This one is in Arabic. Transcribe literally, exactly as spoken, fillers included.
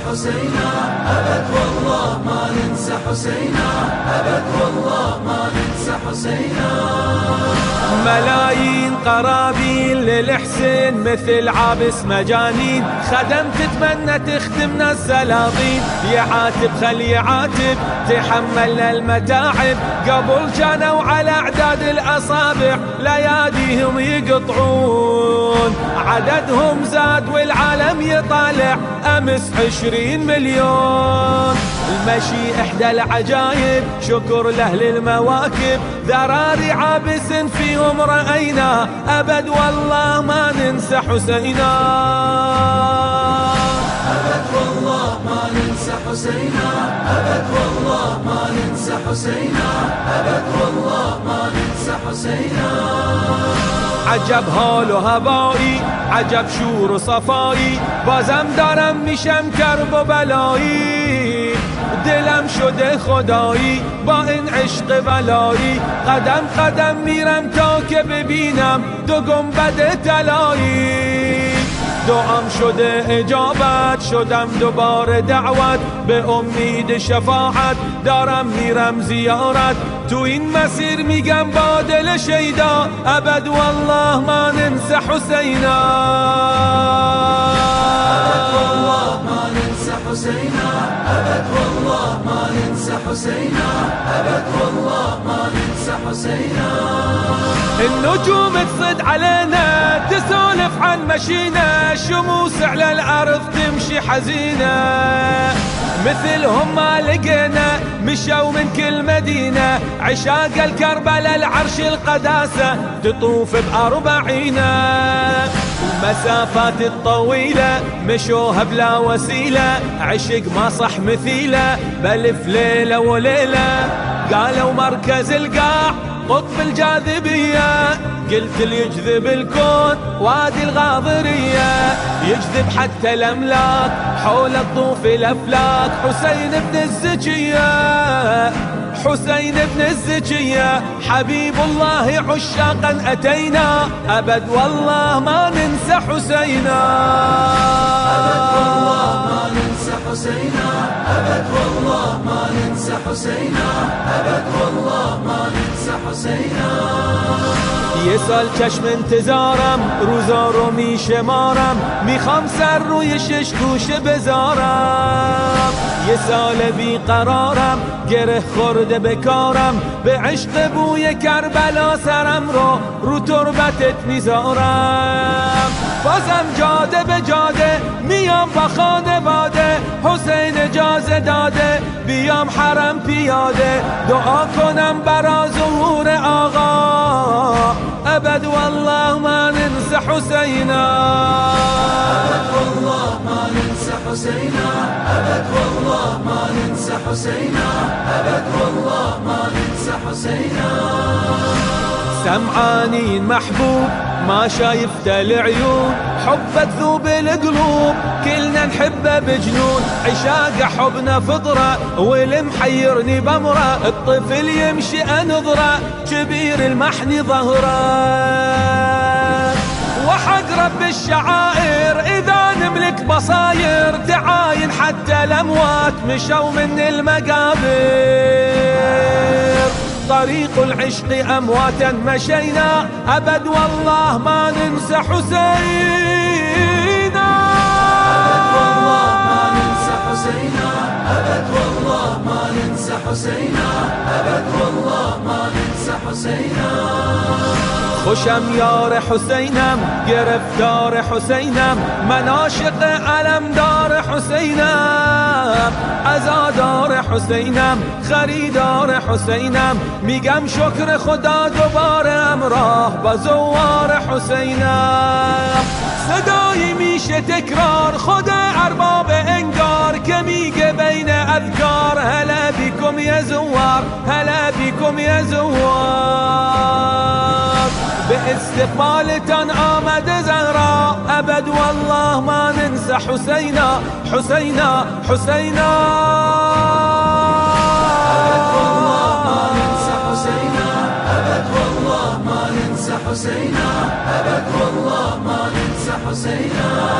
حسينا، أبد والله ما ننسى حسينا، أبد والله ما ننسى حسينا. ملايين قرابين للحسين مثل عابس مجانين، خدم تتمنى تخدمنا السلاطين، يعاتب خل يعاتب تحملنا المتاعب، قبل كانوا على اعداد الاصابع لياديهم يقطعون، عددهم زاد والعالم يطالع امس عشرين مليون. المشي احدى العجايب شكر لاهل المواكب، ذراري عابس فيهم رأينا، أبد والله ما ننسى حسينا، أبد والله ما ننسى حسينا، أبد والله ما ننسى حسينا، أبد والله ما ننسى حسينا. عجب حال و هوایی، عجب شور و صفایی، بازم دارم میشم کرب و بلایی، دلم شده خدایی با این عشق ولایی، قدم قدم میرم تا که ببینم دو گنبد طلایی، دعام شده اجابت شدم دوباره دعوت، به امید شفاعت دارم میرم زیارت، تو این مسیر میگم با دل شیدا، ابد والله ما ننسى حسینا، ابد والله ما ننسى حسينا، ابد والله ما ننسى حسينا، ابد والله ما ننسى حسينا. النجوم تصد علينا تسولف عن مشينا، الشموس على الارض تمشي حزينة، مثلهم ما لقينا مشوا من كل مدينة، عشاق الكربلاء العرش القداسة تطوف بأربعينا، المسافات الطويلة مشوها بلا وسيلة، عشق ما صح مثيلة بلف ليلة وليلة، قالوا مركز القاع قطب الجاذبية، قلت اللي يجذب الكون وادي الغاضرية، يجذب حتى الأملاك حول الطوف الأفلاك، حسين بن الزكية، حسين بن الزكية حبيب الله عشاقا أتينا، أبد والله ما ننسى حسينا، أبد والله ما ننسى حسينا، أبد والله ما ننسى حسينا، أبد والله ما ننسى حسينا. يسال چشم انتظارم روزا رو میشمارم، میخوام سر روی شش گوشه بذارم، یه سال بیقرارم گره خورده بکارم، به عشق بوی کربلا سرم رو رو تربتت میذارم، بازم جاده به جاده میام با خانواده، حسین اجازه داده بیام حرم پیاده، دعا کنم برا ظهور آقا، ابد والله ما ننسى حسينا، ابد والله ما ننسى حسينا، ابد والله ما ننسى حسينا، ابد والله ما ننسى حسينا. سمعانين محبوب ما شايفته العيون، حبه تذوب القلوب كلنا نحبه بجنون، عشاق حبنا فطره والمحيرني بمره، الطفل يمشي انظره كبير المحني ظهره، وحق رب الشعائر إذا نملك بصاير تعاين حتى الأموات مشوا من المقابر، طريق العشق أمواتا مشينا، أبد والله ما ننسى حسينا، أبد والله ما ننسى حسينا، أبد والله ما ننسى حسينا، أبد والله ما ننسى حسينا. خوشم یار حسینم گرفتار حسینم، من عاشق علمدار حسینم، عزادار حسینم خریدار حسینم، میگم شکر خدا دوباره همراه با زوار حسینم، صدایی میشه تکرار خود ارباب انگار که میگه بین اذکار، هلا بیکم یا زوار، هلا بیکم یا زوار، به استقبالتان آمد زهرا، ابد والله ما ننسى حسينا، حسينا حسينا، ابد والله ما ننسى حسينا، ابد والله ما ننسى حسينا، ابد والله ما ننسى حسينا.